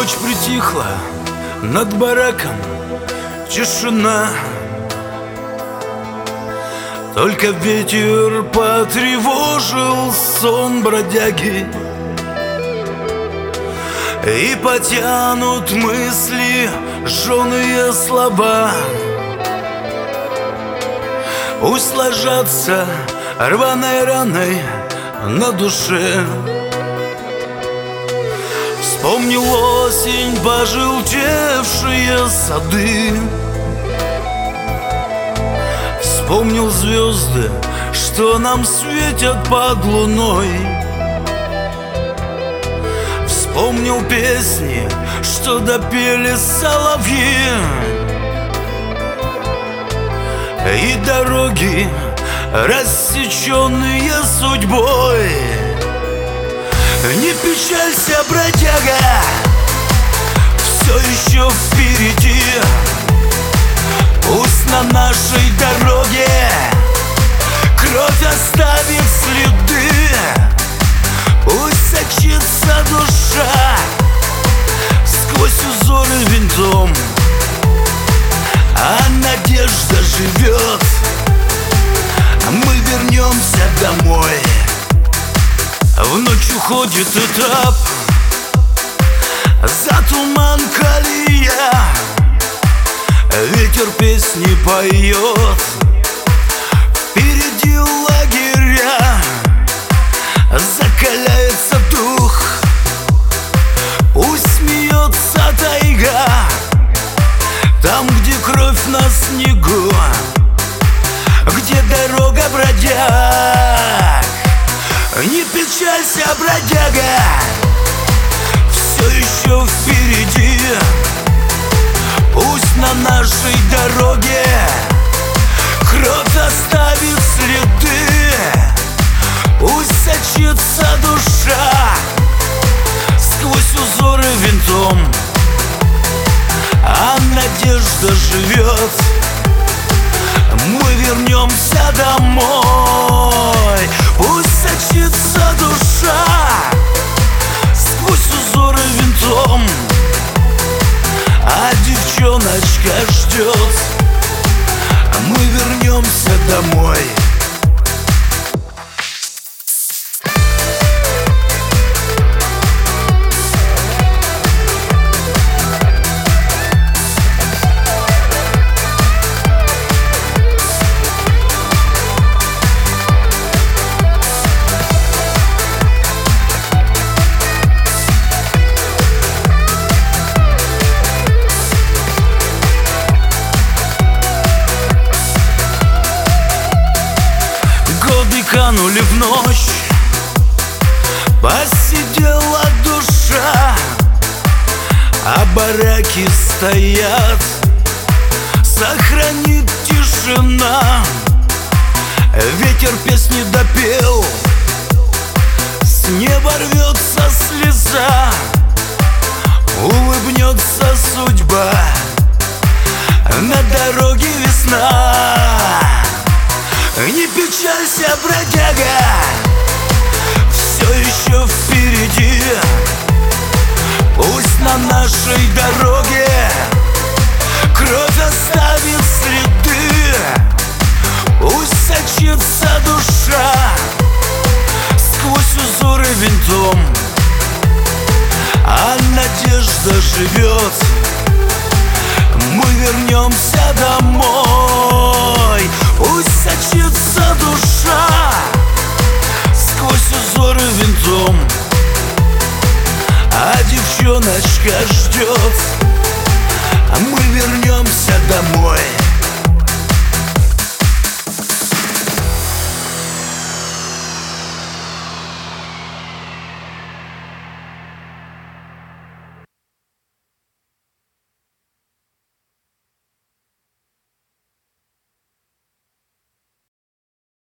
Ночь притихла, над бараком тишина. Только ветер потревожил сон бродяги, и потянут мысли жженые слова. Пусть ложатся рваной раной на душе. Вспомнил осень, пожелтевшие сады. Вспомнил звезды, что нам светят под луной. Вспомнил песни, что допели соловьи, и дороги, рассеченные судьбой. Не печалься, бродяга, все еще впереди. Пусть на нашей дороге кровь оставит следы. Пусть сочится душа сквозь узоры винтом, а надежда живет. Мы вернемся домой. В ночь уходит этап, за туман колея. Ветер песни поет, впереди лагеря. Закаляется дух, пусть смеется тайга. Там, где кровь на снегу, где дорога бродяг. Не печалься, бродяга, все еще впереди. Пусть на нашей дороге кровь оставит следы. Пусть сочится душа сквозь узоры винтом, а надежда живет. Мы вернемся домой. Пусть сочится душа сквозь узоры винтом, а девчоночка ждет. Мы вернемся домой. Канули в ночь, посидела душа, а бараки стоят, сохранит тишина. Ветер песни допел, с неба рвется слеза. Улыбнется судьба, на дороге весна. Не печалься, бродяга, все еще впереди. Пусть на нашей дороге кровь оставит следы. Пусть сочится душа сквозь узоры винтом, а надежда живет. Мы вернемся домой. Пусть сочится душа сквозь узоры винтом, а девчоночка ждет. Мы вернемся домой.